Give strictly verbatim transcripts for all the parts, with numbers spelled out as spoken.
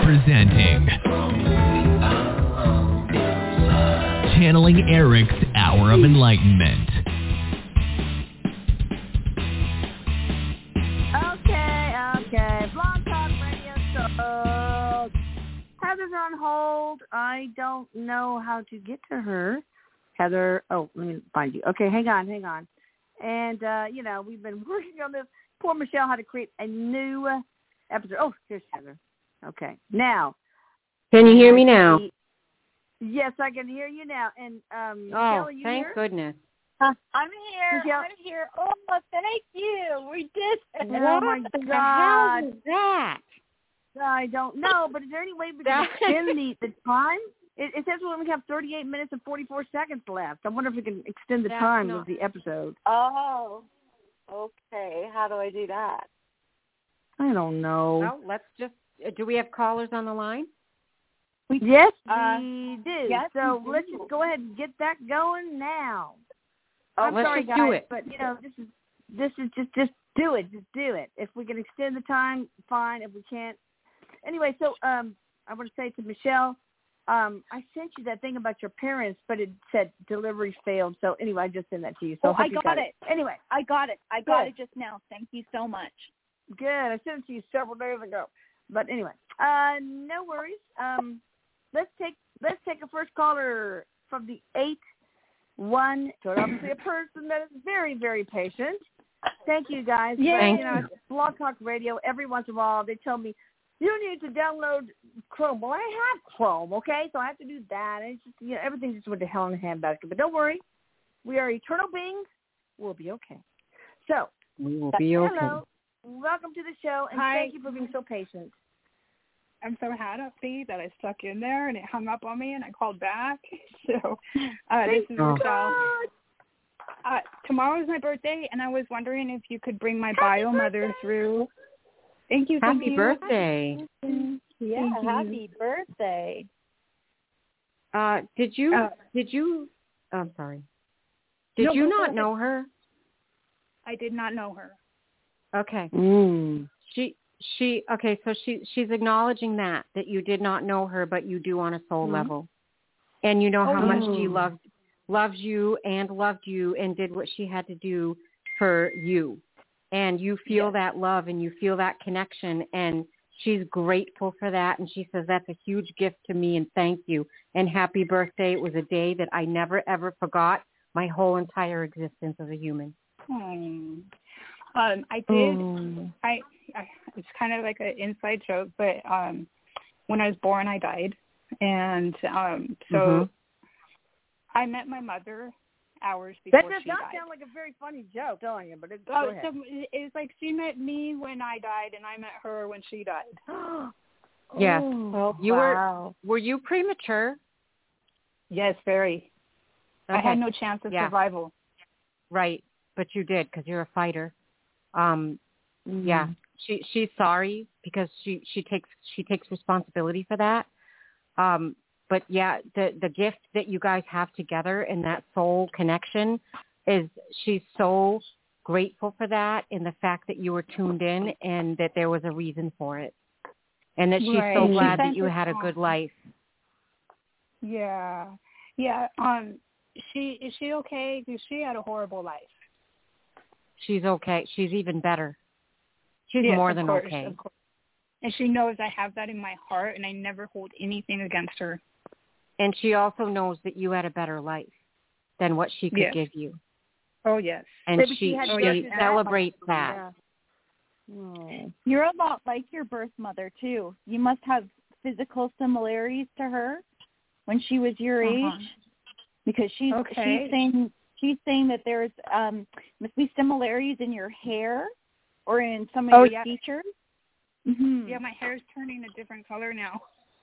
presenting Channeling Eric's Hour of Enlightenment. Okay, okay. Blog Talk Radio Show. Heather's on hold. I don't know how to get to her. Heather, oh, let me find you. Okay, hang on, hang on. And, uh, you know, we've been working on this. Poor Michelle had to create a new episode. Oh, here's Heather. Okay, now. Can you hear me now? Yes, I can hear you now. And um, Michelle, oh, are you thank here? goodness. Uh, I'm here. Michelle? I'm here. Oh, thank you. We did it. Oh, my the God. hell is that? I don't know, but is there any way we can extend the, the time? It, it says we only have thirty-eight minutes and forty-four seconds left. I wonder if we can extend the That's time not... of the episode. Oh, okay. How do I do that? I don't know. Well, let's just, uh, do we have callers on the line? We, yes, uh, we do. Yes, so we let's do. just go ahead and get that going now. Oh, I'm let's sorry, just guys, do it. but, you know, this is, this is just, just do it. Just do it. If we can extend the time, fine. If we can't. Anyway, so um, I want to say to Michelle, Um, I sent you that thing about your parents, but it said delivery failed. So anyway, I just sent that to you. So oh, I, hope I you got, got it. it. Anyway, I got it. I got Good. it just now. Thank you so much. Good. I sent it to you several days ago. But anyway, uh, no worries. Um, let's take let's take a first caller from the eight one. So obviously a person that is very very patient. Thank you guys. Yeah. Thank you know, you. Blog Talk Radio. Every once in a while, they tell me, you need to download Chrome. Well, I have Chrome, okay? So I have to do that. And it's just, you know, everything just went to hell in a handbasket. But don't worry. We are eternal beings. We'll be okay. So, We will be okay. hello. Welcome to the show, and Hi. thank you for being so patient. I'm so happy that I stuck in there and it hung up on me and I called back. So uh, this is Oh. Michelle. Uh, tomorrow is my birthday, and I was wondering if you could bring my Happy bio mother birthday. through. Thank you. Thank Happy you. birthday. Yeah, Thank you. happy birthday. Uh, did you, Uh, did you, oh, I'm sorry. Did No, you go not ahead. know her? I did not know her. Okay. Mm. She, she, okay, so she, she's acknowledging that, that you did not know her, but you do on a soul Mhm. level. And you know how Oh. much she loved, loves you and loved you and did what she had to do for you. And you feel Yes. that love and you feel that connection, and she's grateful for that. And she says, that's a huge gift to me, and thank you. And happy birthday. It was a day that I never, ever forgot my whole entire existence as a human. Hmm. Um, I did. Mm. I, I. It's kind of like an inside joke, but um, when I was born, I died, and um, so Mhm. I met my mother hours before That does she not died. sound like a very funny joke, telling you, but it's, Oh, go ahead. so it's like she met me when I died, and I met her when she died. Yes. Oh, You wow. were, were you premature? Yes, very. I Okay. had no chance of Yeah. survival. Right. But you did, because you're a fighter. Um, Yeah, she she's sorry because she she takes she takes responsibility for that. Um, but yeah, the the gift that you guys have together and that soul connection is, she's so grateful for that, and the fact that you were tuned in and that there was a reason for it, and that she's Right. so She glad that sent you us had a on. good life. Yeah, yeah. Um, she is she okay? Because she had a horrible life. She's okay. She's even better. She's Yes, more of than course, okay. of course. And she knows I have that in my heart, and I never hold anything against her. And she also knows that you had a better life than what she could Yes. give you. Oh yes. And Maybe she, she had she good and celebrates bad. that. Yeah. Oh. You're a lot like your birth mother, too. You must have physical similarities to her when she was your Uh-huh. age, because she's Okay. she's saying she's saying that there's um must be similarities in your hair or in some of Oh, your yeah. features. Mm-hmm. Yeah, my hair's turning a different color now,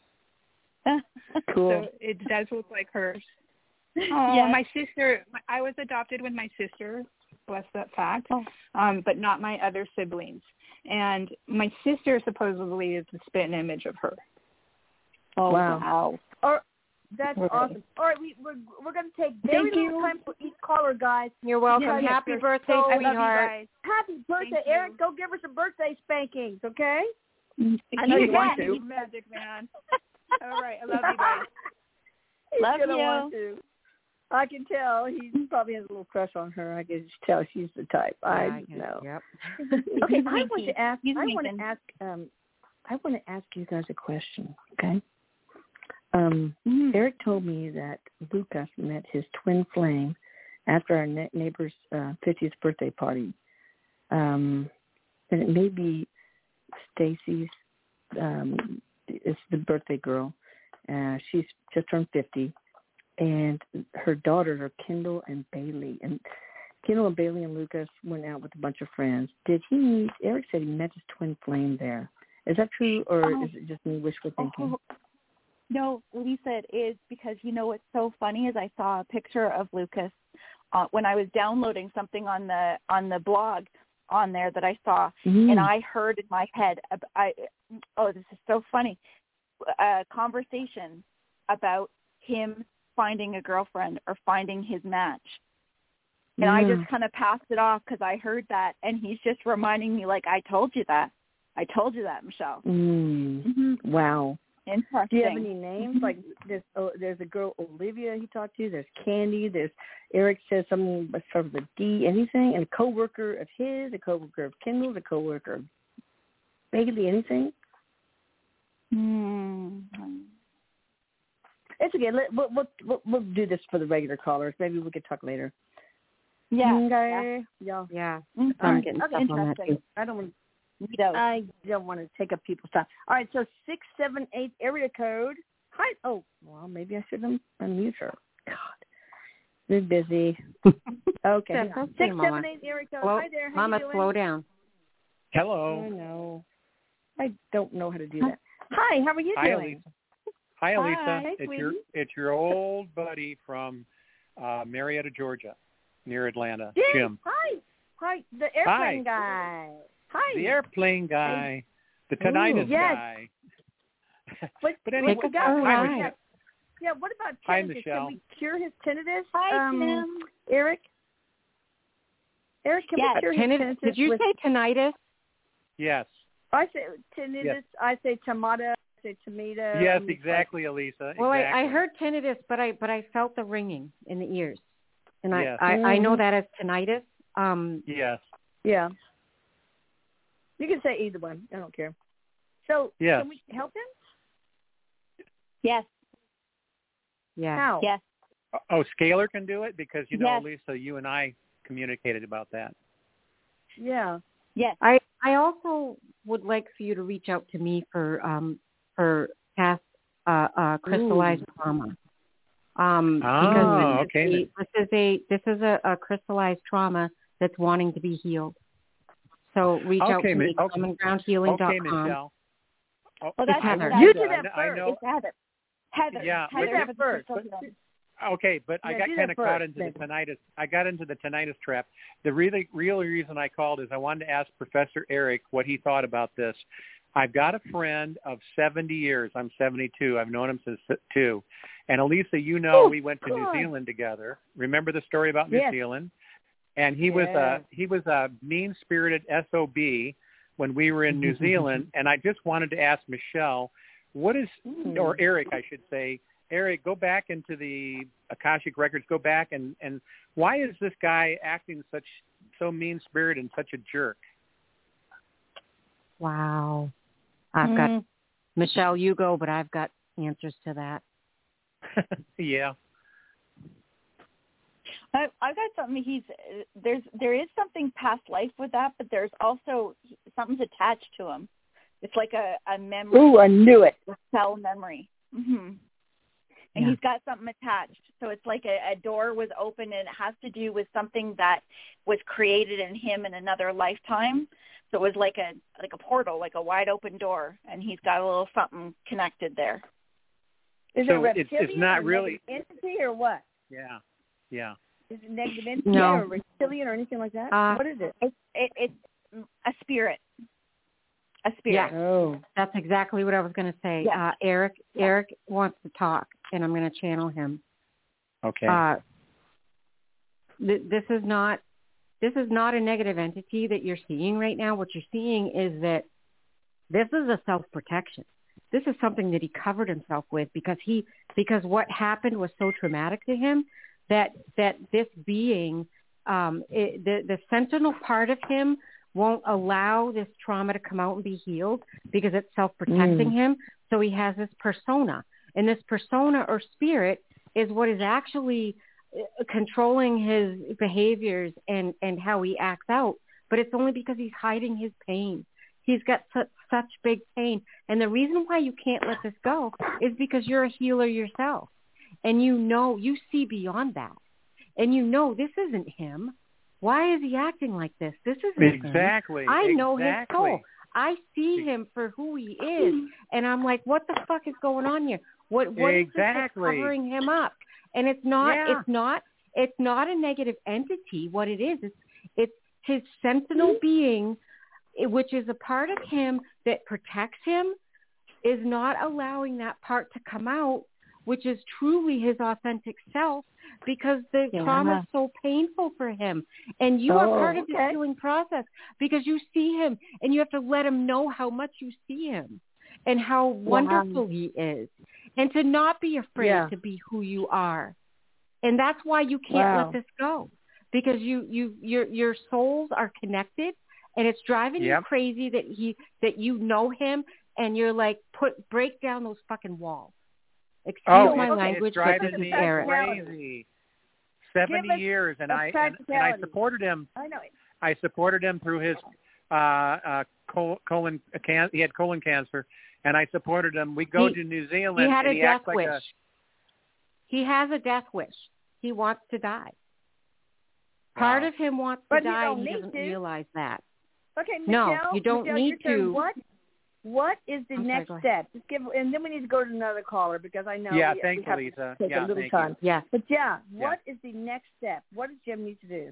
Cool. so it does look like hers. Oh, Yes. my sister. I was adopted with my sister. Bless that fact. Oh. Um, but not my other siblings. And my sister supposedly is the spitting image of her. Oh, Wow. wow. Or, that's Right. awesome. All right, we, we're, we're going to take very Thank little you. time for each caller, guys. You're welcome. Yes, Happy you're birthday, so- sweetheart. Happy birthday, Thank you. Eric. Go give her some birthday spankings, okay? I know He's you want magic. to. He's magic, man. All right. I love you guys. He's Love gonna you. want to. I can tell he probably has a little crush on her. I can just tell she's the type. I Yeah, guess- know. Yep. Okay, He's I want winky. to ask. He's I want winking. to ask. Um, I want to ask you guys a question. Okay. Um, Mm. Eric told me that Lucas met his twin flame after our ne- neighbor's uh, fiftieth birthday party, um, and it may be Stacy's. Um, it's the birthday girl. Uh, she's just turned fifty, and her daughters are Kendall and Bailey. And Kendall and Bailey and Lucas went out with a bunch of friends. Did he meet? Eric said he met his twin flame there. Is that true, or Oh. is it just me wishful thinking? Oh, no, Lisa, it is because you know what's so funny is I saw a picture of Lucas uh, when I was downloading something on the on the blog on there that I saw, Mm. and I heard in my head, ab- I oh, this is so funny, a conversation about him finding a girlfriend or finding his match. And I Yeah. just kind of passed it off because I heard that, and he's just reminding me, like, I told you that. I told you that, Michelle. Mm. Mm-hmm. Wow. Interesting. Do you have any names? Like there's oh, there's a girl Olivia he talked to. There's Candy. There's Eric says something that starts with a D. Anything? And a coworker of his, a coworker of Kendall's, a coworker of Bailey. Anything? Hmm. It's okay. Let, we'll, we'll we'll we'll do this for the regular callers. Maybe we could talk later. Yeah. Okay. Yeah. Yeah. Mm, So I'm okay, getting okay, stuff on that interesting. too. I don't want. Neato. I don't want to take up people's time. All right. So six seven eight area code. Hi. Oh, well, maybe I should un- unmute her. God, they're busy. Okay. That's okay, Six Mama. seven eight area code. Slow, Hi there. How Mama, you doing? slow down. I Hello. know. I don't know how to do that. Hi. How are you Hi, doing? Elisa. Hi, Elisa. Hi, it's sweetie. your it's your old buddy from uh, Marietta, Georgia, near Atlanta, Jim. Jim. Hi. Hi. The airplane guy. Hi. The airplane guy, the tinnitus Ooh, yes. guy. What, But anyway, what we got? all hi, right. Michelle. Yeah. What about Hi, tinnitus? Michelle. Can we cure his tinnitus? Hi, um, Tim. Eric. Eric, can Yes. we cure his Tinnitus, tinnitus? did you with, say tinnitus? Yes. I say tinnitus. Yes. I say tomato. I say tomato. Yes, um, exactly, Elisa. Well, I, exactly. I heard tinnitus, but I but I felt the ringing in the ears, and Yes. I, I I know Mhm. that as tinnitus. Um, Yes. Yeah. You can say either one. I don't care. So Yes. can we help him? Yes. yeah. How? Yes. Oh, Scalar can do it because you know, Yes. Elisa, you and I communicated about that. Yeah. Yes. I I also would like for you to reach out to me for um for past uh, uh, crystallized Ooh. trauma. Um, Oh, because okay this is, a, this is a this is a, a crystallized trauma that's wanting to be healed. So reach out Okay, to Mi- me, okay. common ground healing dot Okay, com. Michelle. Oh, Well, that's Heather. that's- You I did that know- I first. know. It's Heather. Heather. Yeah, Heather you did with that the first. crystal healing. Okay, but I Yeah, got do kind that of caught first, into the then. tinnitus. I got into the tinnitus trap. The really, real reason I called is I wanted to ask Professor Eric what he thought about this. I've got a friend of seventy years. I'm seventy-two. I've known him since two. And Elisa, you know, Oh, we went to God. New Zealand together. Remember the story about New Yes. Zealand? And he was Yeah. a he was a mean-spirited S O B when we were in New Zealand. And I just wanted to ask Michelle, what is, Mm. or Eric, I should say, Eric, go back into the Akashic records. Go back and and why is this guy acting such so mean-spirited and such a jerk? Wow. I've Mm. got Michelle, you go, but I've got answers to that. Yeah. I, I got something. He's there's there is something past life with that, but there's also something's attached to him. It's like a a memory, Ooh, I knew it. a cell memory. hmm And Yeah. he's got something attached. So it's like a, a door was open, and it has to do with something that was created in him in another lifetime. So it was like a like a portal, like a wide open door, and he's got a little something connected there. Is So it it's- reptilian it's not or really- negative entity or what? Yeah. Yeah. Is it negative entity No. or reptilian or anything like that? Uh, what is it? It's it, it's a spirit, a spirit. Yeah. Oh. That's exactly what I was going to say. Yeah. Uh, Eric Yeah. Eric wants to talk, and I'm going to channel him. Okay. Uh, th- this is not this is not a negative entity that you're seeing right now. What you're seeing is that This is a self-protection. This is something that he covered himself with because he because what happened was so traumatic to him that that this being, um, it, the the sentinel part of him won't allow this trauma to come out and be healed because it's self-protecting mm. him. So he has this persona, and this persona or spirit is what is actually controlling his behaviors and, and how he acts out. But it's only because he's hiding his pain. He's got such, such big pain. And the reason why you can't let this go is because you're a healer yourself. And you know, you see beyond that. And you know this isn't him. Why is he acting like this? This isn't exactly, him. I know exactly. his soul. I see him for who he is. And I'm like, what the fuck is going on here? What what exactly. is this that's covering him up? And it's not yeah. it's not it's not a negative entity. What it is, it's it's his sentinel being, which is a part of him that protects him, is not allowing that part to come out, which is truly his authentic self, because the yeah. trauma is so painful for him. And you oh, are part of okay. the healing process because you see him and you have to let him know how much you see him and how wonderful wow. he is. And to not be afraid yeah. to be who you are. And that's why you can't wow. let this go. Because you, you your your souls are connected and it's driving yep. you crazy that he that you know him and you're like put break down those fucking walls. Excuse oh, my it's, language, it's driving but this me is Eric. crazy. Seventy years and I and, and I supported him. I know. I supported him through his uh uh colon can he had colon cancer. And I supported him. We go he, to New Zealand. He had and a he death acts like wish. a, he has a death wish. He wants to die. Part wow. of him wants to but die, and he doesn't to. realize that. Okay, no, Michelle, you don't Michelle, need your turn. to. What What is the I'm next sorry, step? Just give, and then we need to go to another caller because I know yeah, we, thanks, we have Lisa. to take yeah, a little thank time. You. Yeah, but yeah, yeah, what is the next step? What does Jim need to do?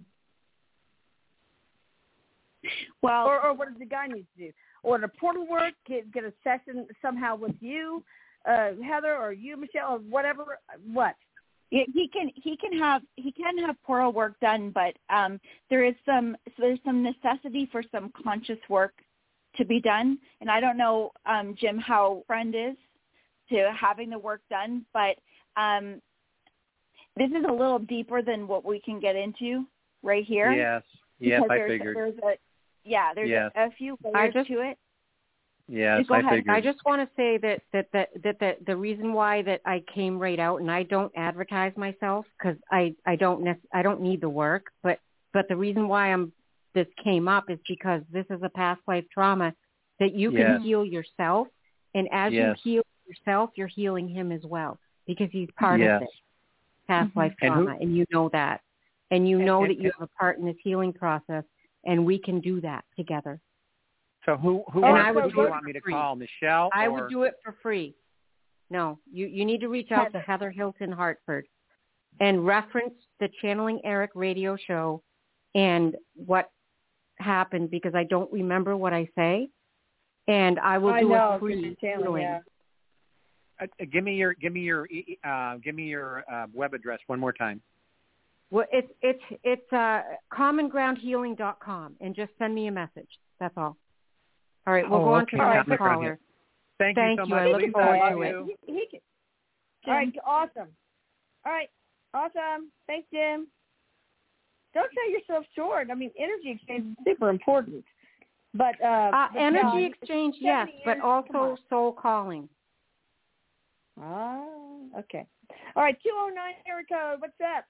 Well, or, or what does the guy need to do? Or the portal work? Get get a session somehow with you, uh, Heather, or you, Michelle, or whatever. What? He can he can have he can have portal work done, but um, there is some so there's some necessity for some conscious work to be done. And I don't know, um, Jim, how friend is to having the work done, but um, this is a little deeper than what we can get into right here. Yes, yes, I there's, figured. There's a, yeah, there's yes. a, a few layers just, to it. Yes, go I ahead. figured. I just want to say that that that that, that the reason why that I came right out, and I don't advertise myself because I I don't nec- I don't need the work, but but the reason why I'm this came up is because this is a past life trauma that you can yes. heal yourself, and as yes. you heal yourself, you're healing him as well because he's part yes. of this past Mm-hmm. life and, trauma, who, and you know that, and you and, know and, that you and, have a part in this healing process, and we can do that together. So who who, and wants, I would who do do you it want me to free. call, Michelle? I or? would do it for free. No, you, you need to reach out to Heather Hilton Hartford and reference the Channeling Eric radio show and what happened because I don't remember what I say, and I will I do know, a free healing. Yeah. Uh, give me your give me your uh, give me your uh, web address one more time. Well, it's it's it's uh, common ground healing dot com, and just send me a message. That's all. All right, we'll oh, go on okay. to the next caller. Thank, Thank you so you. much. I look Lisa, forward I to love it. you. He, he can, all right, awesome. All right, awesome. Thanks, Jim. Don't sell yourself short. I mean, energy exchange is super important. But, uh, uh but energy no, exchange, yes, but also soul calling. Ah, okay. All right, two oh nine area code. What's up?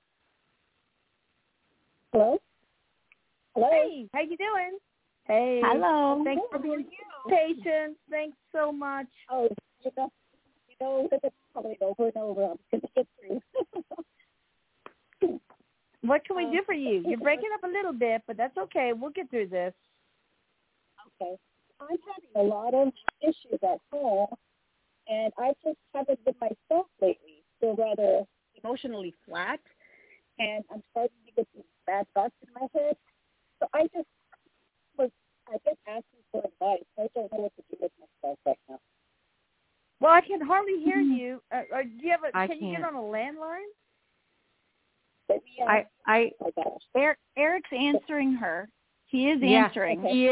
Hello? Hello? Hey, how you doing? Hey. Hello. Thanks for being patient. Thanks so much. Oh, you know, you know, it's probably over and over. I'm going to get through. What can we do for you? You're breaking up a little bit, but that's okay. We'll get through this. Okay. I'm having a lot of issues at home, and I just haven't been myself lately. Feel rather emotionally flat, and I'm starting to get these bad thoughts in my head. So I just was, I guess, asking for advice. I don't know what to do with myself right now. Well, I can hardly hear you. Uh, uh, do you have a, I can you can't. get on a landline? Let me, uh, I, I, oh gosh. Eric, Eric's answering her. He is yes, answering. he is.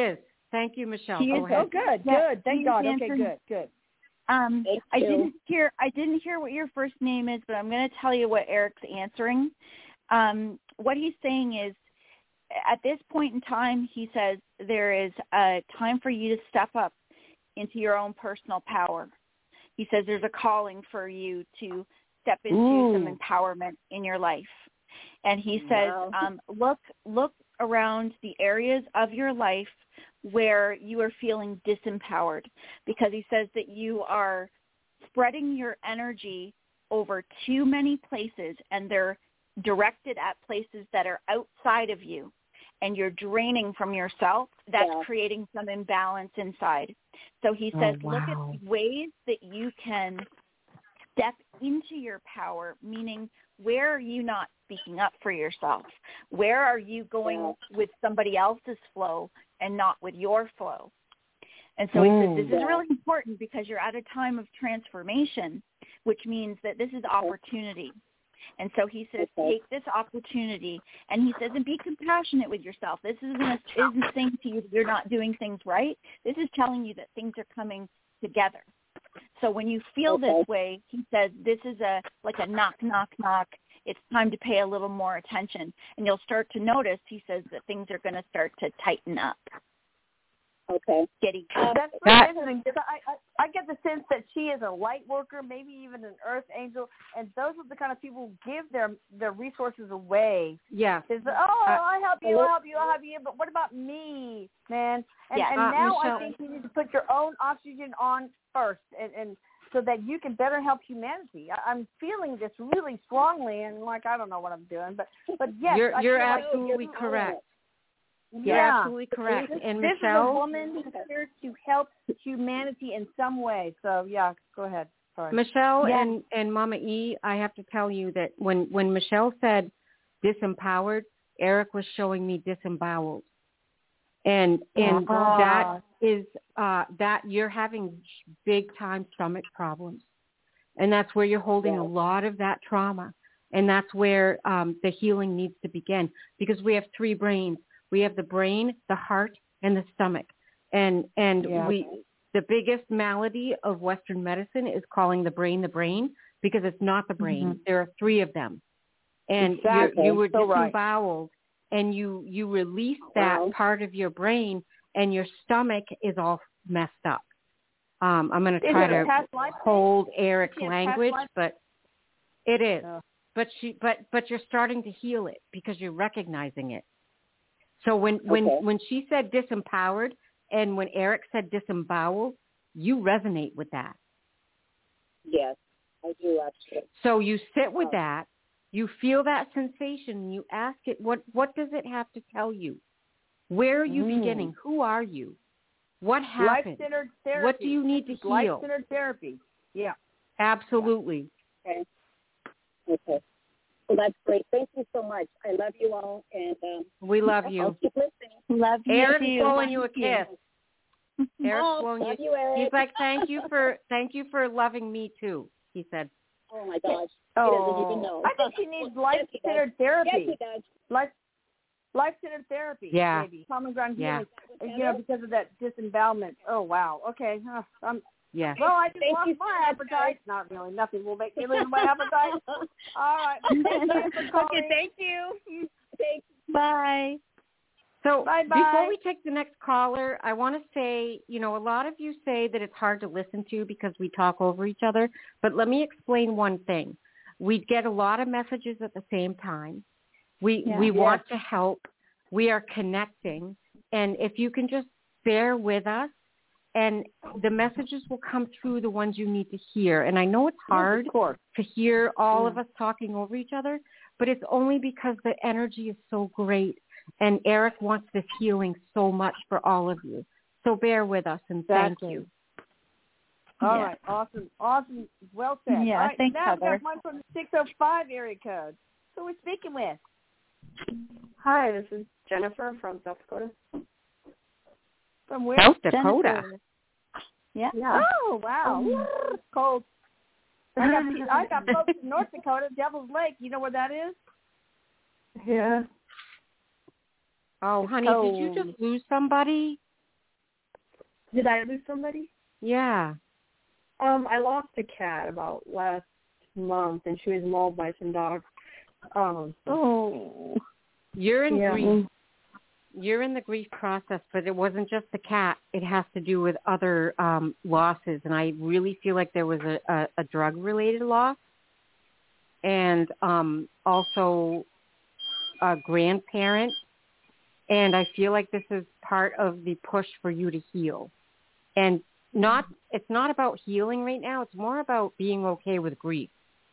Thank you, Michelle. He Go is- ahead. Oh, good, Yeah, good. Thank he's God. Okay, answering- good, good. Um, Thank I you. didn't hear. I didn't hear what your first name is, but I'm going to tell you what Eric's answering. Um, what he's saying is, at this point in time, he says there is a time for you to step up into your own personal power. He says there's a calling for you to step into Ooh. some empowerment in your life. And he says, Wow. um, look, look around the areas of your life where you are feeling disempowered, because he says that you are spreading your energy over too many places, and they're directed at places that are outside of you, and you're draining from yourself. That's Yeah. creating some imbalance inside. So he Oh, says, look wow. at ways that you can step into your power, meaning where are you not speaking up for yourself? Where are you going Yeah. with somebody else's flow and not with your flow? And so he Mm. says this is Yeah. really important because you're at a time of transformation, which means that this is opportunity. And so he says, Okay. take this opportunity, and he says, and be compassionate with yourself. This isn't, a, isn't saying to you that you're not doing things right. This is telling you that things are coming together. So when you feel Okay. this way, he says, this is a like a knock, knock, knock. It's time to pay a little more attention. And you'll start to notice, he says, that things are going to start to tighten up. Okay. Getting Um, That's really That- interesting because I, I I get the sense that she is a light worker, maybe even an earth angel, and those are the kind of people who give their their resources away. Yeah. They say, oh, Uh, I'll help you, I'll help you, I'll help you, but what about me, man? And, Yeah. and Uh, now Michelle- I think you need to put your own oxygen on first, and, and so that you can better help humanity. I, I'm feeling this really strongly, and like I don't know what I'm doing, but but yes, You're I you're feel like- absolutely you're correct. You're yeah. absolutely correct. This, And this is a Michelle, woman who's here to help humanity in some way. So yeah, go ahead. Sorry. Michelle Yeah. and, and Mama E, I have to tell you that when, when Michelle said disempowered, Eric was showing me disemboweled. And and Ah. that is uh, that you're having big time stomach problems. And that's where you're holding Yeah. a lot of that trauma. And that's where um, the healing needs to begin, because we have three brains. We have the brain, the heart, and the stomach. And and Yeah. we the biggest malady of Western medicine is calling the brain the brain, because it's not the brain. Mhm. There are three of them. And Exactly. you you were So right. disemboweled, and you, you release that Wow. part of your brain, and your stomach is all messed up. Um, I'm going to Is try it a to past life thing? hold Eric's Is it a past language, life? but it is. Oh. But she, but but you're starting to heal it because you're recognizing it. So when when Okay. when she said disempowered, and when Eric said disemboweled, you resonate with that. Yes, I do actually. So you sit with Oh. that, you feel that sensation, and you ask it, what what does it have to tell you? Where are you Mm. beginning? Who are you? What happened? Life-centered therapy. What do you need to It's heal? Life-centered therapy. Yeah. Absolutely. Okay. Okay. Well, that's great. Thank you so much. I love you all, and um, We love I'll you. keep listening. love you Eric's too. blowing you a kiss. Eric's Oh, blowing love you. you, Eric. He's like, thank you for thank you for loving me too. He said. Oh my gosh. Oh, He doesn't even know. I think she needs Yes, he does. life-centered therapy. Yes, he does. Life, life-centered therapy. Yeah. Maybe common ground Yeah. healing. You know, because of that disembowelment. Oh wow. Okay. Uh, um, Yeah. well, I just Thank lost you so my much, appetite. guys. Not really. Nothing will make me lose my appetite. All right. Thank you for calling. Okay, thank you. Thanks. Bye. So Bye-bye. before we take the next caller, I want to say, you know, a lot of you say that it's hard to listen to because we talk over each other. But let me explain one thing. We get a lot of messages at the same time. We Yeah. we Yes. want to help. We are connecting. And if you can just bear with us, and the messages will come through the ones you need to hear. And I know it's hard Of course. to hear all Yeah. of us talking over each other, but it's only because the energy is so great. And Eric wants this healing so much for all of you. So bear with us, and thank Exactly. you. All Yeah. right. Awesome. Awesome. Well said. Yeah, All right. thanks, now we've Heather. got one from the six oh five area code. Who are we speaking with? Hi, this is Jennifer from South Dakota. From where? South Dakota. Jennifer. Yeah. Yeah. Oh, wow. Um, Woo, cold. I got, I got folks in North Dakota, Devil's Lake. You know where that is? Yeah. Oh, It's honey, did you cold. just lose somebody? Did I lose somebody? Yeah. Um, I lost a cat about last month, and she was mauled by some dogs. Um, oh. You're in yeah. grief. You're in the grief process, but it wasn't just the cat. It has to do with other um, losses, and I really feel like there was a, a, a drug-related loss, and um, also a grandparent. And I feel like this is part of the push for you to heal. And not, it's not about healing right now. It's more about being okay with grief.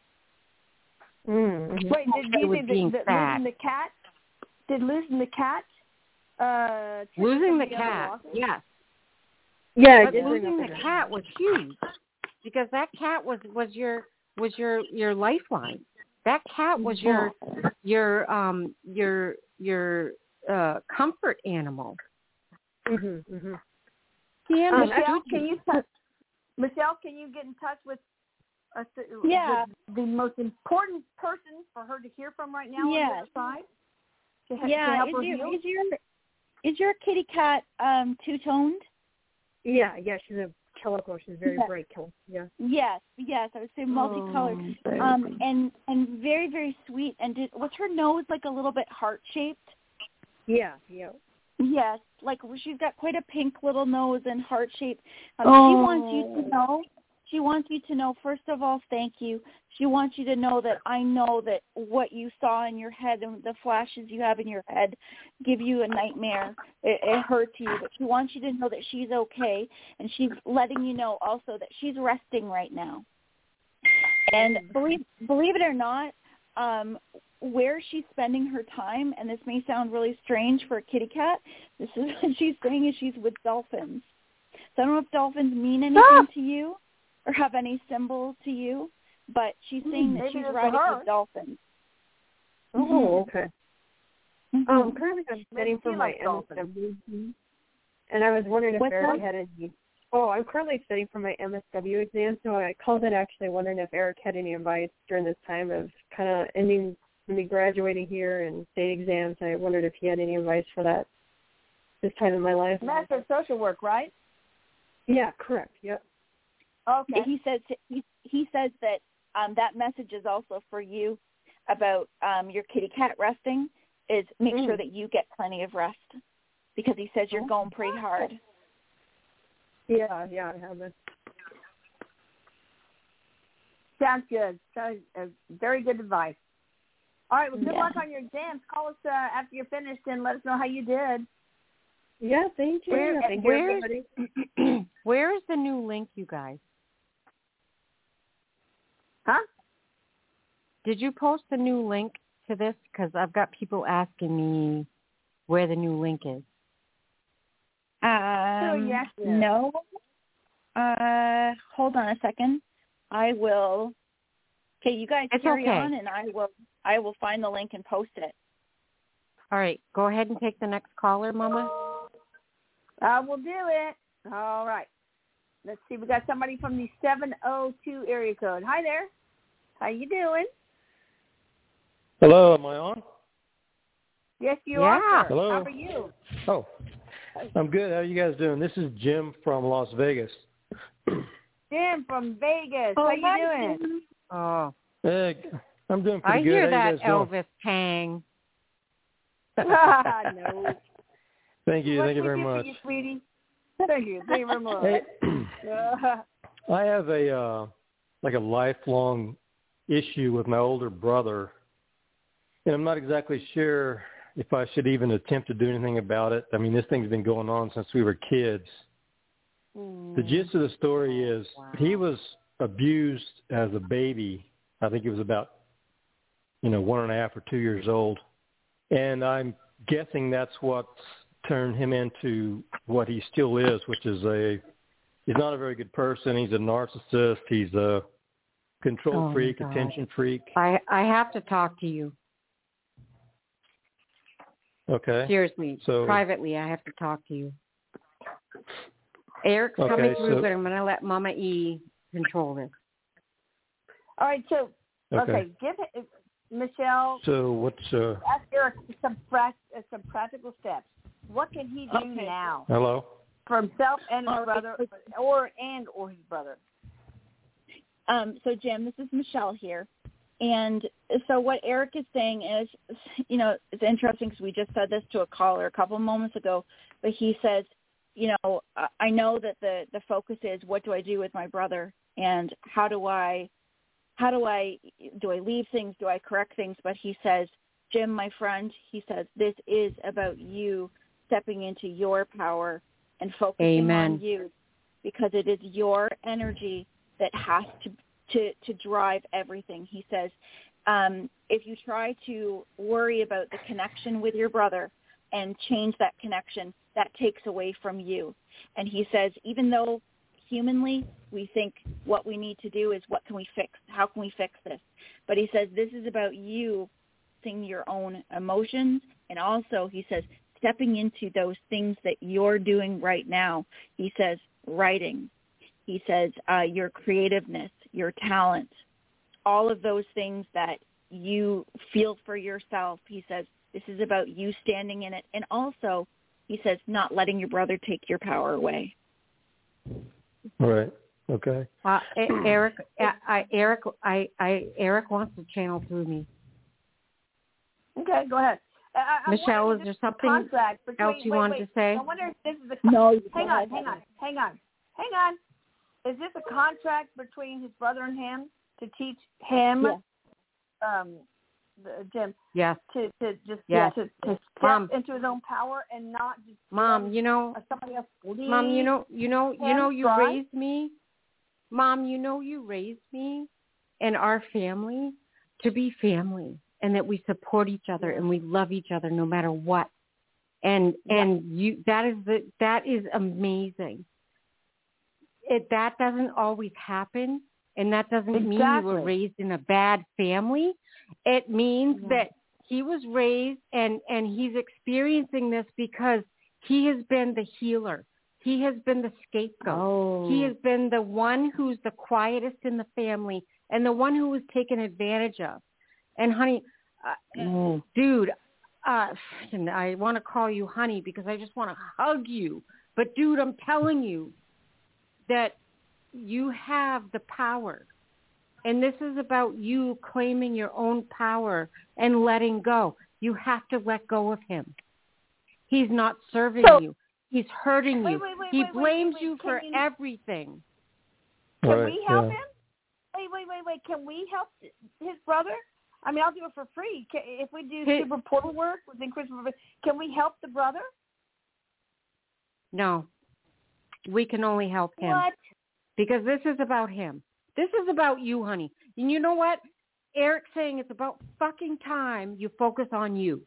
Mm-hmm. Wait, did you with think being that, that sad. losing the cat? Did losing the cat? Uh, Losing the the cat, yes. Yeah, But losing the cat was huge because that cat was, was your was your your lifeline. That cat was your your um your your uh, comfort animal. Mm-hmm, mm-hmm. Yeah, um, Michelle, can you touch, Michelle, can you get in touch with us, Yeah. the, the most important person for her to hear from right now Yes. on the other side? To, ha- Yeah, to help is her your, heal? is your is your kitty cat um two-toned? Yeah, yeah, she's a calico. She's very Yeah. bright calico. Yeah. Yes, yes, I would say multicolored. Oh, um, and and very very sweet. And did, was her nose like a little bit heart shaped? Yeah, yeah. Yes, like she's got quite a pink little nose and heart shape. Um, Oh. She wants you to know. She wants you to know. First of all, thank you. She wants you to know that I know that what you saw in your head and the flashes you have in your head give you a nightmare. It, it hurts you, but she wants you to know that she's okay, and she's letting you know also that she's resting right now. And believe believe it or not, um, where she's spending her time, and this may sound really strange for a kitty cat, this is what she's saying is she's with dolphins. So I don't know if dolphins mean anything Ah! to you or have any symbol to you, but she's saying that Maybe she's it's riding her. with dolphins. Oh, okay. Mm-hmm. Um, currently I'm studying Maybe for she my likes M S dolphins. W, and I was wondering if What's Eric that? had any. Oh, I'm currently studying for my M S W exam, so I called in actually wondering if Eric had any advice during this time of kind of ending me graduating here and state exams. I wondered if he had any advice for that this time in my life. Master of Social Work, right? Yeah, correct. Yep. Okay. He says he, he says that um, that message is also for you about um, your kitty cat resting. Is make Mm. sure that you get plenty of rest because he says you're going pretty hard. Yeah, yeah, I have it. Sounds good. Sounds uh, very good advice. All right. Well, good Yeah. luck on your exams. Call us uh, after you're finished and let us know how you did. Yeah, thank you. Where- thank you, where's- everybody. Where is the new link, you guys? Huh? Did you post the new link to this? Because I've got people asking me where the new link is. Um, yes. no. Uh, hold on a second. I will. Okay, you guys It's carry okay. on, and I will. I will find the link and post it. All right, go ahead and take the next caller, Mama. I will do it. All right. Let's see. We got somebody from the seven oh two area code. Hi there. How you doing? Hello, am I on? Yes, you Yeah. are. Sir. Hello. How are you? Oh, I'm good. How are you guys doing? This is Jim from Las Vegas. Jim from Vegas. Oh, How you hi, doing? Jim. Oh, Uh, I'm doing pretty I good. hear How that you guys doing? Elvis tang. no. Thank you. What Thank you can we very do for much. you, sweetie? Thank you. Thank you very much. Hey, I have a uh, like a lifelong issue with my older brother, and I'm not exactly sure if I should even attempt to do anything about it. I mean, this thing's been going on since we were kids. The gist of the story is Wow. he was abused as a baby. I think he was about, you know, one and a half or two years old. And I'm guessing that's what's turned him into what he still is, which is a, he's not a very good person. He's a narcissist. He's a control Oh, my freak, God. attention freak. I I have to talk to you. Okay. Seriously, So- privately, I have to talk to you. Eric's Okay, coming through, so- but I'm going to let Mama E control this. All right. So, okay. Okay. Give it, Michelle, So what's, uh, ask Eric some, prac- uh, some practical steps. What can he do Okay. now? hello? for himself and his All brother, right. or and or his brother. Um, so, Jim, this is Michelle here. And so what Eric is saying is, you know, it's interesting because we just said this to a caller a couple of moments ago, but he says, you know, I know that the, the focus is what do I do with my brother and how do I, how do I, do I leave things? Do I correct things? But he says, Jim, my friend, he says, this is about you stepping into your power and focusing Amen. on you because it is your energy that has to to, to drive everything. He says, um, if you try to worry about the connection with your brother and change that connection, that takes away from you. And he says, even though humanly we think what we need to do is what can we fix? How can we fix this? But he says, this is about you seeing your own emotions. And also, he says, stepping into those things that you're doing right now. He says, writing. He says, uh, your creativeness, your talent, all of those things that you feel for yourself. He says, this is about you standing in it. And also, he says, not letting your brother take your power away. Right. Okay. Uh, Eric, I, Eric, I, I, Eric wants to channel through me. Okay, go ahead. I, I Michelle, is if there this something between, else you wait, wanted wait. to say? I wonder if this is a No. hang on, hang on, hang on, hang on. Is this a contract between his brother and him to teach him, Yes. um, the, Jim, Yes. to to just Yes. to, to step Mom. into his own power and not just Mom, you know, somebody else lead Mom, you know, you know, you him, know, you right? raised me. Mom, you know, you raised me and our family to be family, and that we support each other and we love each other no matter what. And Yeah. and you that is the that is amazing. It that doesn't always happen, and that doesn't Exactly. mean you were raised in a bad family. It means Yeah. that he was raised and and he's experiencing this because he has been the healer. He has been the scapegoat. Oh. He has been the one who's the quietest in the family and the one who was taken advantage of. And honey, uh, Mm. dude, uh, and I want to call you honey because I just want to hug you. But dude, I'm telling you that you have the power. And this is about you claiming your own power and letting go. You have to let go of him. He's not serving So, you. He's hurting wait, you. wait, wait, he wait, blames wait, wait, you wait. for Can you- everything. Can Right, we help yeah. him? Wait, wait, wait, wait. Can we help his brother? I mean, I'll do it for free. Can, if we do Hey. super portal work within Christmas, can we help the brother? No. We can only help him. What? Because this is about him. This is about you, honey. And you know what? Eric's saying it's about fucking time you focus on you.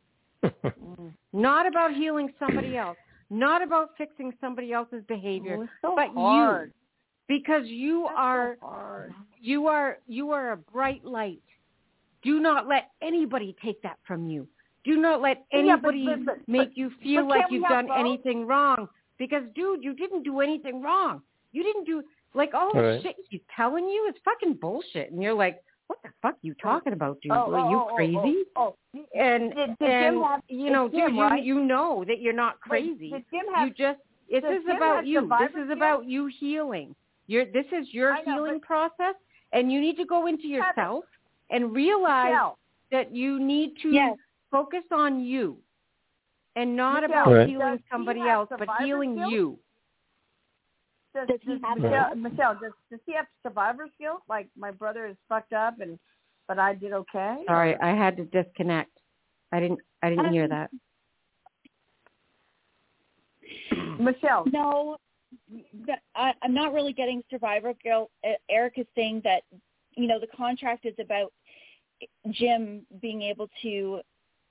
Not about healing somebody else. Not about fixing somebody else's behavior. Oh, it's so but hard. you. Because you That's are so hard. you are you are a bright light. Do not let anybody take that from you. Do not let Yeah, but- anybody but- but- make but- you feel but like can't we you've have done both? anything wrong. Because, dude, you didn't do anything wrong. You didn't do, like, all the Right. shit he's telling you is fucking bullshit. And you're like, what the fuck are you talking about, dude? Oh, Are you oh, oh, crazy? Oh, oh. And, Did- did and Jim have- you know, it's Jim, dude, you, right? you know that you're not Wait, crazy. did Jim have- you just, this does is Jim about have you. This survivor is skills? about you healing. You're, this is your I know, healing but- process, and you need to go into Have it. yourself and realize Michelle. that you need to Yes. focus on you and not Michelle, about Right. healing does he somebody have else, but survivor healing skills? you. Does, Does he does have Michelle, those? Michelle, does, does he have survivor skills? Like, my brother is fucked up, and but I did okay? Sorry, I had to disconnect. I didn't. I didn't hear that. Michelle. No, that, I, I'm not really getting survivor guilt. Uh, Eric is saying that, you know, the contract is about Jim being able to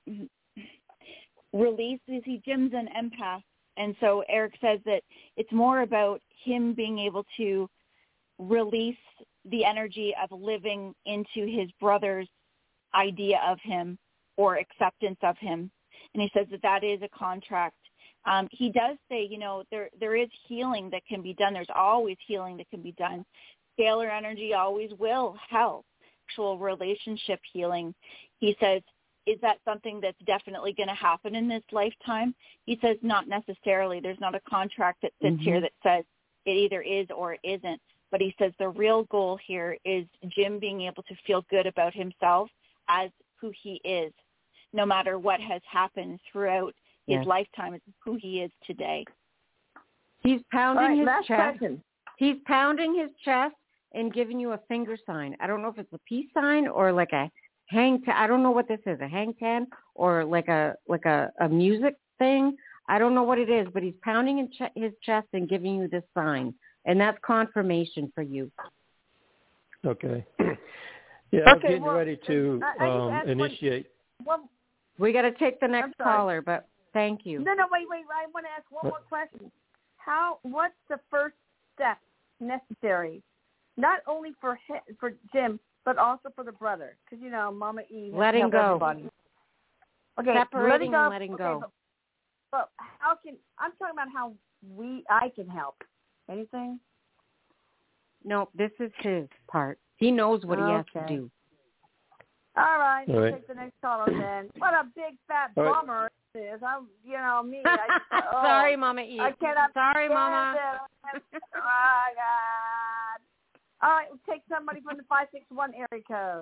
release. You see, Jim's an empath, and so Eric says that it's more about him being able to release the energy of living into his brother's idea of him or acceptance of him. And he says that that is a contract. Um, he does say, you know, there there is healing that can be done. There's always healing that can be done. Scalar energy always will help actual relationship healing. He says is that something that's definitely going to happen in this lifetime? He says not necessarily. There's not a contract that sits mm-hmm. here that says it either is or it isn't. But he says the real goal here is Jim being able to feel good about himself as who he is, no matter what has happened throughout his yes. lifetime. It's who he is today. He's pounding right, his chest. Question. He's pounding his chest and giving you a finger sign. I don't know if it's a peace sign or like a hang. T- I don't know what this is, a hang ten or like a like a, a music thing. I don't know what it is, but he's pounding in ch- his chest and giving you this sign. And that's confirmation for you. Okay. Yeah, okay, I was getting well, ready to I, I um, initiate. One, well, we got to take the next caller, but thank you. No, no, wait, wait. I want to ask one more question. How? What's the first step necessary, not only for him, for Jim, but also for the brother? Because you know, Mama E. Letting go. Everybody. Okay, separating letting go. and letting okay, go. But, but how can I'm talking about how we I can help? Anything? No, this is his part. He knows what okay. he has to do. All right, All we'll right. take the next caller then. What a big fat All right. bummer it is. I'm, you know, me. I just, oh, Sorry, Mama E. I cannot Sorry, Mama. It. Oh, God. All right, we'll take somebody from the five six one area code.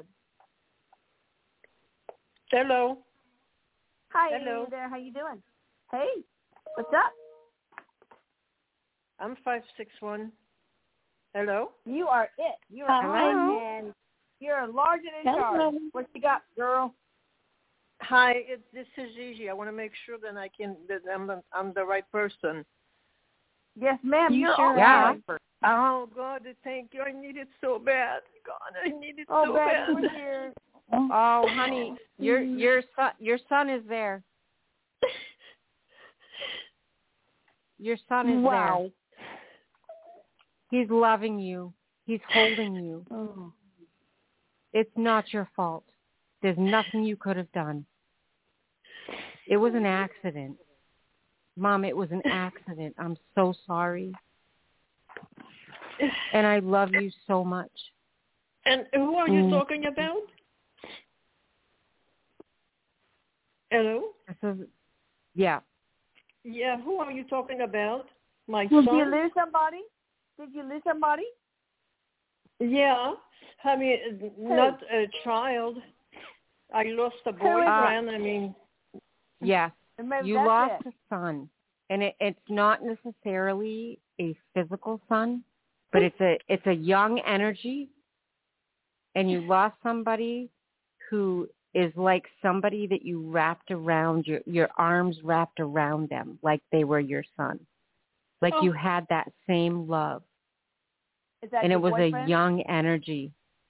Hello. Hi, Hello. there. How you doing? Hey, what's up? I'm five six one. Hello? You are it. You are Hello. man. You're large and in Hello. charge. What you got, girl? Hi, it, this is Gigi. I want to make sure that I can that I'm the, I'm the right person. Yes, ma'am. You You're sure? yeah. Right. Oh God, thank you. I need it so bad. God, I need it oh, so bad. bad. Here. Oh, honey, your your son your son is there. Your son is wow. there. He's loving you. He's holding you. Oh. It's not your fault. There's nothing you could have done. It was an accident. Mom, it was an accident. I'm so sorry. And I love you so much. And who are you mm. talking about? Hello? So, yeah. Yeah, who are you talking about? My Did son? you lose somebody? Did you lose somebody? Yeah. I mean, not a child. I lost a boyfriend. Uh, I mean. Yeah. You that's lost it. a son. And it, it's not necessarily a physical son, but it's a it's a young energy. And you lost somebody who is like somebody that you wrapped around, your your arms wrapped around them like they were your son. Like oh. you had that same love. Is that and it was boyfriend? a young energy.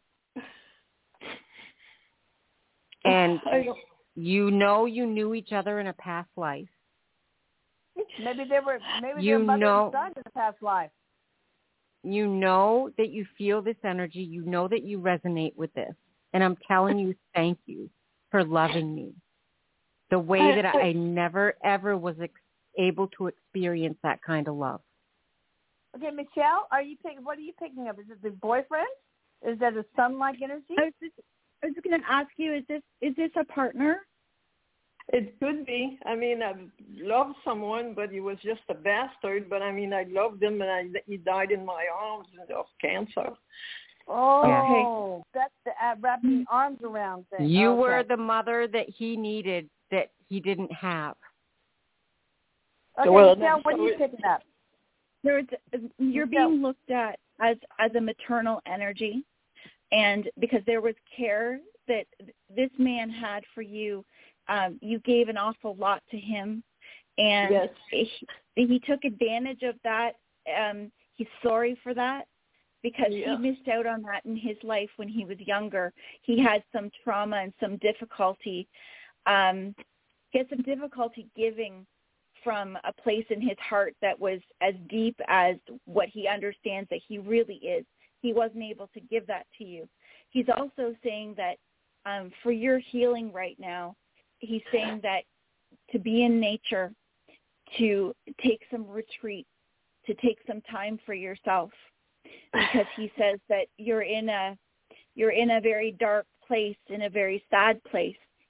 And you know you knew each other in a past life. Maybe they were maybe you they were mother know, and son in the past life. You know that you feel this energy. You know that you resonate with this. And I'm telling you, thank you for loving me the way that I never, ever was ex- able to experience that kind of love. Okay, Michelle, are you picking? What are you picking up? Is it the boyfriend? Is that a son-like energy? I was just, I was just going to ask you: Is this is this a partner? It could be. I mean, I loved someone, but he was just a bastard. But I mean, I loved him, and I, he died in my arms of cancer. Oh, okay. That's the uh, wrapping arms around thing. You okay. were the mother that he needed that he didn't have. Okay, well, Michelle, what are you picking up? There's, you're being looked at as as a maternal energy, and because there was care that this man had for you, um, you gave an awful lot to him, and yes. he, he took advantage of that. Um, he's sorry for that because yeah. he missed out on that in his life when he was younger. He had some trauma and some difficulty. Um, he had some difficulty giving from a place in his heart that was as deep as what he understands that he really is. He wasn't able to give that to you. He's also saying that um, for your healing right now, he's saying that to be in nature, to take some retreat, to take some time for yourself, because he says that you're in a you're in a very dark place, in a very sad place,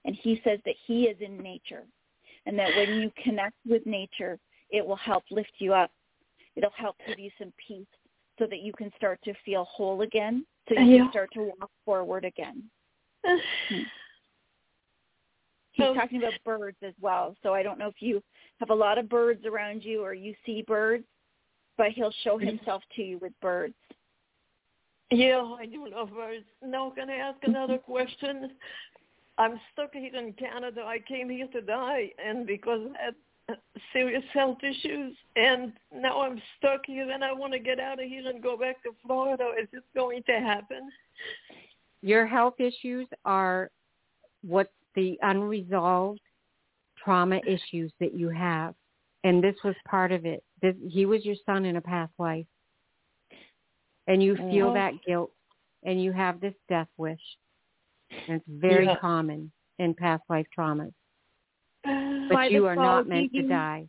And he says that he is in nature, and that when you connect with nature, it will help lift you up. It'll help give you some peace so that you can start to feel whole again, so you Yeah. can start to walk forward again. He's So- talking about birds as well. So I don't know if you have a lot of birds around you or you see birds, but he'll show himself to you with birds. Yeah, I do love birds. Now, can I ask another question? I'm stuck here in Canada. I came here to die, and because I had serious health issues, and now I'm stuck here, and I want to get out of here and go back to Florida. Is this going to happen? Your health issues are what's the unresolved trauma issues that you have. And this was part of it. This, he was your son in a past life. And you feel Oh. that guilt. And you have this death wish. And it's very Yeah. common in past life traumas. By But you the are fall, not meant you- to die.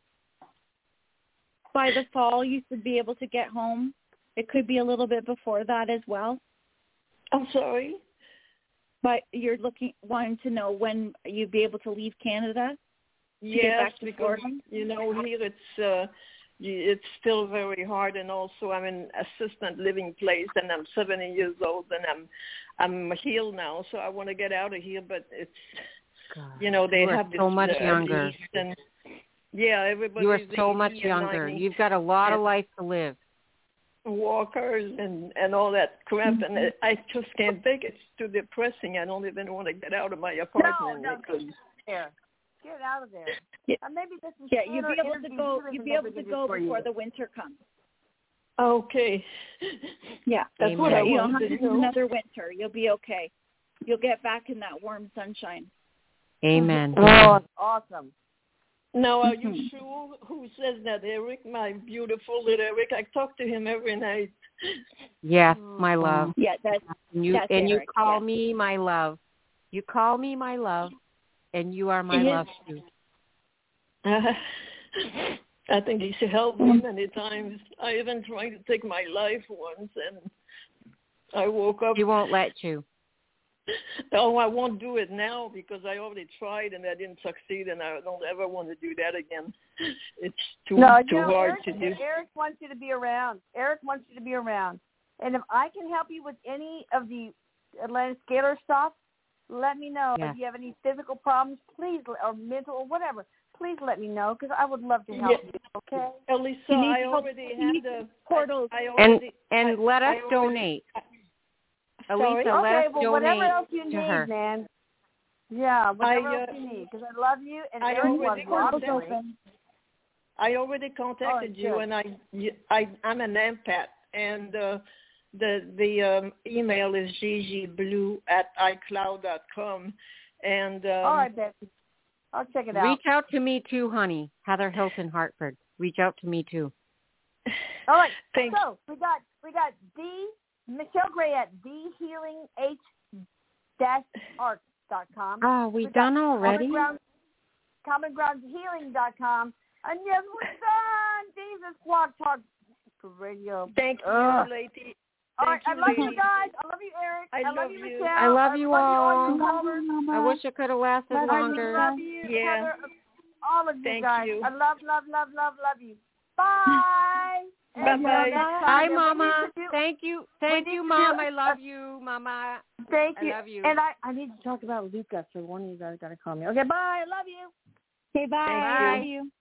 By the fall, you should be able to get home. It could be a little bit before that as well. I'm sorry? But you're looking, wanting to know when you'd be able to leave Canada to get Yes, back to because, Florida? you know, here it's uh, it's still very hard, and also I'm in assistant living place, and I'm seventy years old, and I'm I'm healed now, so I want to get out of here, but it's, God, you know, they you are have this so much uh, younger. lease and, yeah, everybody. You are so much younger. You've got a lot of life to live. Walkers and and all that crap, Mm-hmm. and I just can't take it. It's too depressing. I don't even want to get out of my apartment. No, no, because, there. Get out of there. Yeah. Uh, maybe this is Yeah, you'd solar be able to energy go. healing You'd be that able we to can do go for before you. the winter comes. okay. Yeah, That's Amen. what I you don't wanted have to to do know. another winter. You'll be okay. You'll get back in that warm sunshine. Amen. Oh, it's awesome. Now, are you Mhm. sure? Who says that, Eric? My beautiful little Eric. I talk to him every night. Yes, my love. Yeah, that's And you That's and you Eric, call yes. me my love. You call me my love, and you are my He is- love too. Uh, I think he's helped me many times. I even tried to take my life once, and I woke up. He won't let you. Oh, I won't do it now because I already tried and I didn't succeed, and I don't ever want to do that again. It's too No, too you know, hard Eric, to do. Eric wants you to be around. Eric wants you to be around. And if I can help you with any of the Atlantic Scalar stuff, let me know. Yeah. If you have any physical problems, please, or mental or whatever, please let me know because I would love to help Yeah. you. Okay. Elisa, You need I help. already You need had the portals. I, I And already, and I, let us I already- donate. Sorry? Elisa, let Okay. us Well, whatever donate else you to need, her. man. Yeah, whatever I, uh, else you need because I love you and I Eric loves already you. contacted- obviously. I already contacted Oh, you, good. and I, I, I'm an empath, and uh, the the um, email is ggblue at icloud dot com, and um, All right, Betsy. I'll check it out. Reach out to me too, honey. Heather Hilton Hartford. Reach out to me too. All right. Thank so we got we got D Michelle Gray at d healing h dash art dot com. Oh, we We've done got already? Common Ground, common ground healing dot com. And yes, we're done. Jesus, Blog Talk Radio. Thank you, Ugh. lady. All right, Thank I you, love you lady. guys. I love you, Eric. I love, love you, you. Michelle. I love you all. your callers. I wish it could have lasted I longer. love you, Yeah. Heather. All of you Thank guys. you. I love, love, love, love, love you. Bye. Bye-bye. And, uh, next time, Bye, and we Mama. need to do- Thank you. we Thank need you, to Mom. do- I love you, Mama. Thank I you. love you. And I, I need to talk about Luca, so one of you guys got to call me. Okay, bye. I love you. Okay, bye. Thank I you. love you.